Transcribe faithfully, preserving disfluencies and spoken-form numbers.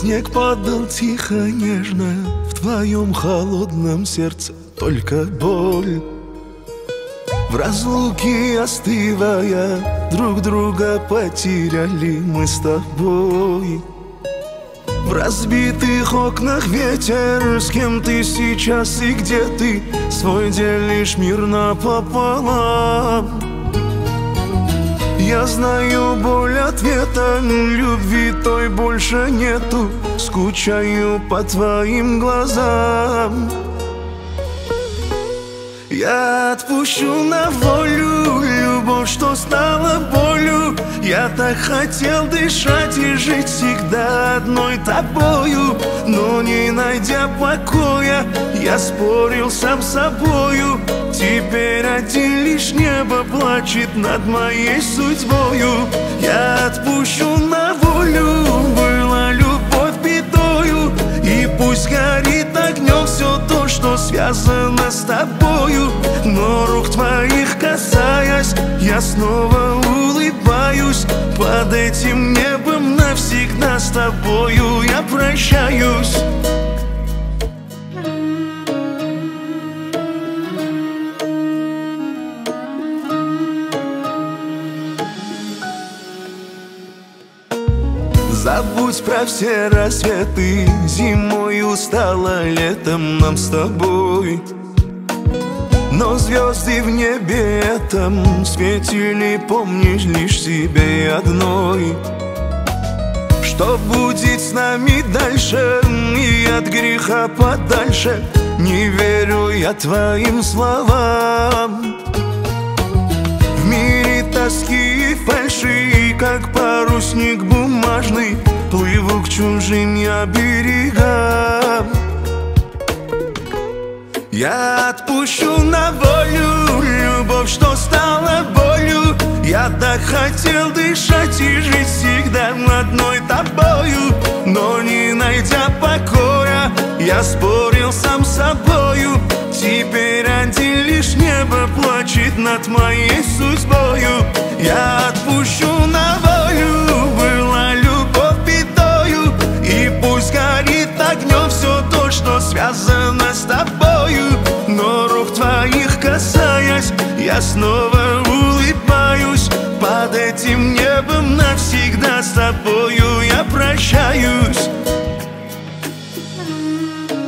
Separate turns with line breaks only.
Снег падал тихо, нежно, в твоем холодном сердце только боль. В разлуке остывая, друг друга потеряли мы с тобой. В разбитых окнах ветер, с кем ты сейчас и где ты, свой делишь мир напополам. Я знаю боль ответа, любви той больше нету, скучаю по твоим глазам. Я отпущу на волю любовь, что стала болью. Я так хотел дышать и жить всегда одной тобою, но не найдя покоя, я спорил сам с собою. Теперь один лишь небо плачет над моей судьбою. Я отпущу на волю, была любовь бедою, и пусть горит огнем все то, что связано с тобою. Но рук твоих касаясь, я снова улыбаюсь. Под этим небом навсегда с тобою я прощаюсь. Забудь про все рассветы, зимою стало летом нам с тобой. Но звезды в небе этом светили, помнишь, лишь себе одной. Что будет с нами дальше, и от греха подальше, не верю я твоим словам. В мире тоски и фальши, как парусник бумажный, плыву к чужим я берегам. Я отпущу на волю любовь, что стала болью. Я так хотел дышать и жить всегда одной тобою, но не найдя покоя, я спорил сам с собою. Теперь один лишь небо плачет над моей судьбою. Я отпущу на волю, была любовь бедою, и пусть горит огнем все то, что связано с тобою. Но рук твоих касаясь, я снова улыбаюсь. Под этим небом навсегда с тобою я прощаюсь.